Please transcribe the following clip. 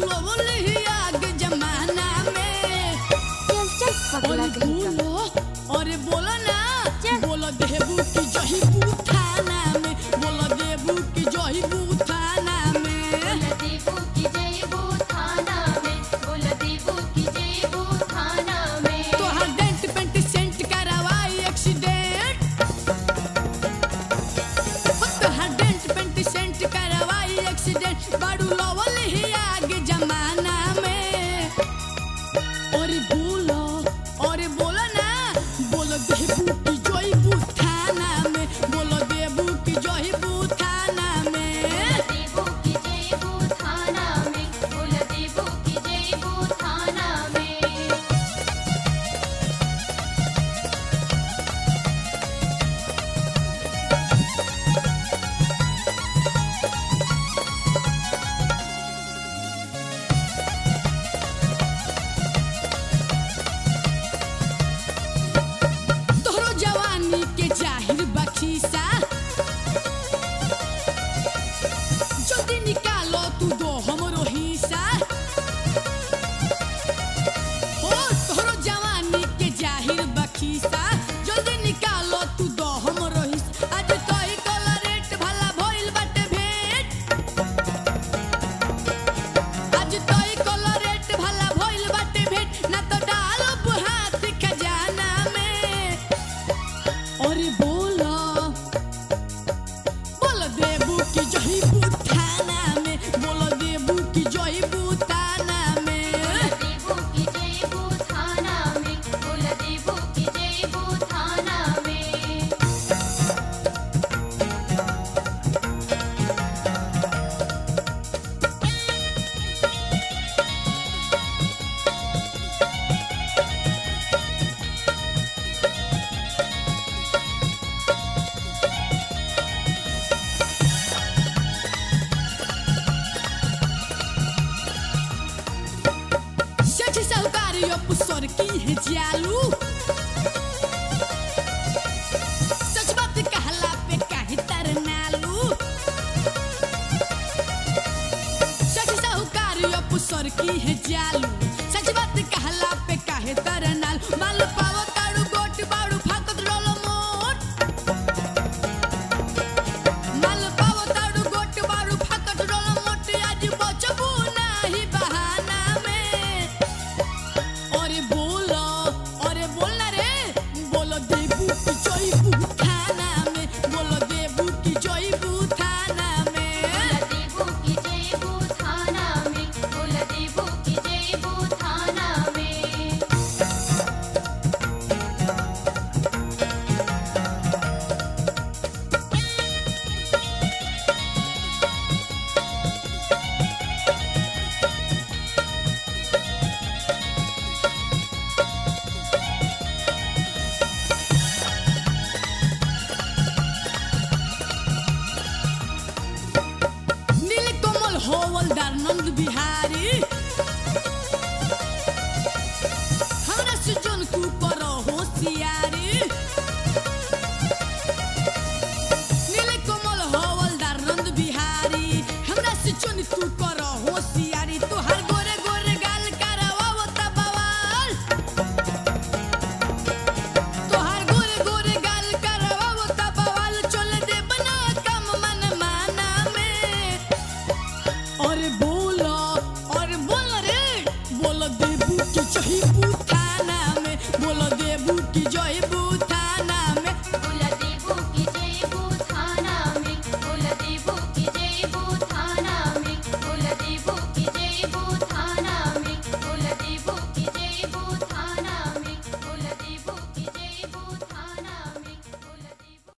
लवले आगे जमाना में। चल चल पगला कहीं का। अरे बोलो ना, बोलो देबू की जहीबू थाना में, बोलो देबू की जहीबू थाना में। देबू की जयबू थाना में, बोल देबू की जयबू थाना में। तोहर डेंट पेंट सेंट करवाई एक्सीडेंट, तोहर डेंट पेंट सेंट करवाई एक्सीडेंट, बाड़ू लवल ही आगे जमाना में। और बोलो ना, बोलो देबू की जहीबू थाना में, बोलो देबू की जहीबू थाना में। देबू की जयबू थाना में, बोल देबू की जयबू थाना में। तोहरो जवानी के जाहिर बखीसा, जल्दी निकालो तू दो हमरो हिस्सा। ओ तोहरो जवानी के जाहिर बखीसा, जल्दी निकालो तू दो हमरो हिस्सा। आज तोही कलरेट भला भइल बाटे भेंट, आज तोही कलरेट भला भइल बाटे भेंट, ना तो डालब हाथ खजाना में। अरे बोलो देबू की जहीबू थाना में, बोलो देबू की जहीबू थाना में। देबू की जयबू थाना में, बोल देबू की जयबू थाना में। सेठ साहूकारियों पुसर की है जालू, सच बात कहला पे काहे तरनालू। सेठ साहूकारियों पुसर की है जालू, सच बात कहला पे काहे तरनालू। माल पावो ताड़ू गोट बाड़ू फाकत रोलो मोट, माल पावो ताड़ू गोट बाड़ू फाकत रोलो मोट, आज बचबू नाही बहाना में। अरे बोलना रे, बोलो देबू की जहीबू थाना में, बोलो देबू की जहीबू थाना में। देबू की जयबू थाना में, बोल देबू की जयबू थाना में। नीलकमल हवलदार नंद बिहारी,